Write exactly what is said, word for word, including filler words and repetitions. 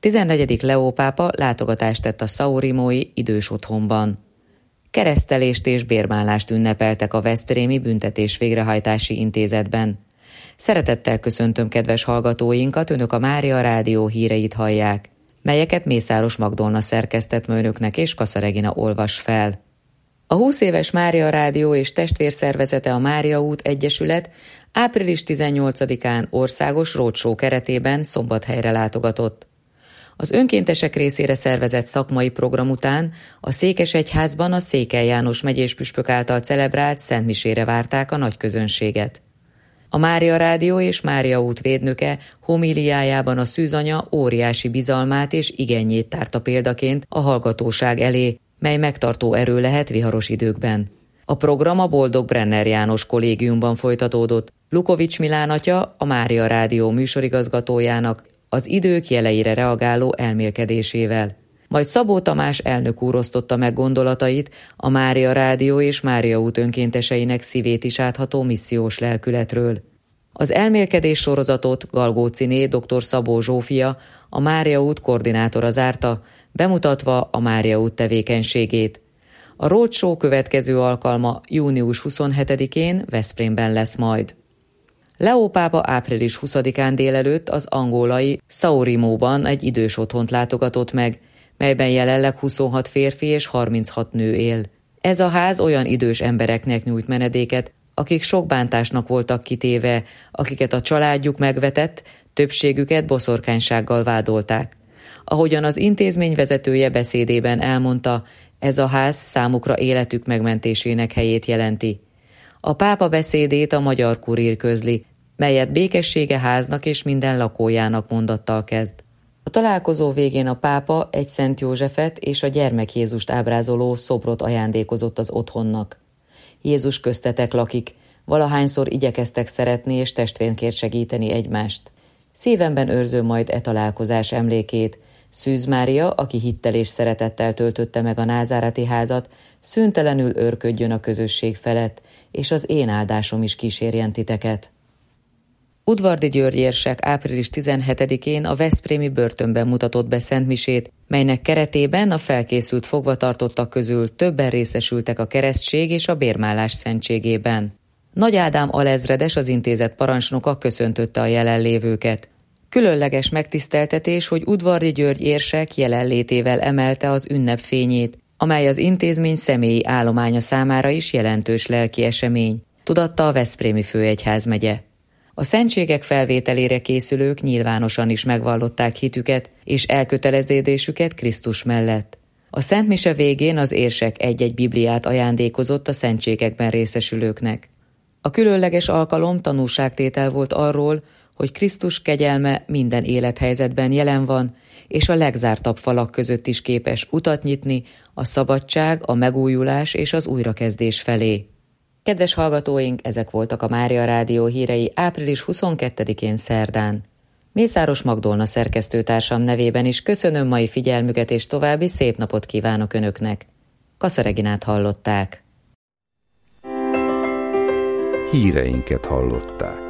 tizennegyedik Leó pápa látogatást tett a São-Rimói idős otthonban. Keresztelést és bérmállást ünnepeltek a veszprémi büntetés végrehajtási intézetben. Szeretettel köszöntöm kedves hallgatóinkat, önök a Mária Rádió híreit hallják, melyeket Mészáros Magdolna szerkesztett ma önöknek és Kassa Regina olvas fel. A húsz éves Mária Rádió és testvérszervezete a Mária út Egyesület április tizennyolcadikán országos roadshow keretében Szombathelyre látogatott. Az önkéntesek részére szervezett szakmai program után a Székesegyházban a Székely János megyés püspök által celebrált szentmisére várták a nagy közönséget. A Mária Rádió és Mária út védnöke homíliájában a szűzanya óriási bizalmát és igényét tárta példaként a hallgatóság elé, mely megtartó erő lehet viharos időkben. A program a Boldog Brenner János kollégiumban folytatódott. Lukovics Milán atya, a Mária Rádió műsorigazgatójának az idők jeleire reagáló elmélkedésével. Majd Szabó Tamás elnök úr osztotta meg gondolatait a Mária Rádió és Mária út önkénteseinek szívét is átható missziós lelkületről. Az elmélkedés sorozatot Galgóciné dr. Szabó Zsófia, a Mária út koordinátora zárta, bemutatva a Mária út tevékenységét. A roadshow következő alkalma június huszonhetedikén Veszprémben lesz majd. Leó pápa április huszadikán délelőtt az angolai São-Rimóban egy idős otthont látogatott meg, melyben jelenleg huszonhat férfi és harminchat nő él. Ez a ház olyan idős embereknek nyújt menedéket, akik sok bántásnak voltak kitéve, akiket a családjuk megvetett, többségüket boszorkánysággal vádolták. Ahogyan az intézmény vezetője beszédében elmondta, ez a ház számukra életük megmentésének helyét jelenti. A pápa beszédét a Magyar Kurír közli, melyet békessége háznak és minden lakójának mondattal kezd. A találkozó végén a pápa egy Szent Józsefet és a gyermek Jézust ábrázoló szobrot ajándékozott az otthonnak. Jézus köztetek lakik, valahányszor igyekeztek szeretni és testvérként segíteni egymást. Szívemben őrzöm majd e találkozás emlékét. Szűz Mária, aki hittel és szeretettel töltötte meg a názáreti házat, szüntelenül őrködjön a közösség felett, és az én áldásom is kísérjen titeket. Udvardi György érsek április tizenhetedikén a veszprémi börtönben mutatott be szentmisét, melynek keretében a felkészült fogvatartottak közül többen részesültek a keresztség és a bérmállás szentségében. Nagy Ádám alezredes, az intézet parancsnoka köszöntötte a jelenlévőket. Különleges megtiszteltetés, hogy Udvardi György érsek jelenlétével emelte az ünnep fényét, amely az intézmény személyi állománya számára is jelentős lelki esemény, tudatta a veszprémi főegyházmegye. A szentségek felvételére készülők nyilvánosan is megvallották hitüket és elköteleződésüket Krisztus mellett. A szentmise végén az érsek egy-egy bibliát ajándékozott a szentségekben részesülőknek. A különleges alkalom tanúságtétel volt arról, hogy Krisztus kegyelme minden élethelyzetben jelen van, és a legzártabb falak között is képes utat nyitni a szabadság, a megújulás és az újrakezdés felé. Kedves hallgatóink, ezek voltak a Mária Rádió hírei április huszonkettedikén szerdán. Mészáros Magdolna szerkesztőtársam nevében is köszönöm mai figyelmüket, és további szép napot kívánok önöknek. Kassa Reginát hallották. Híreinket hallották.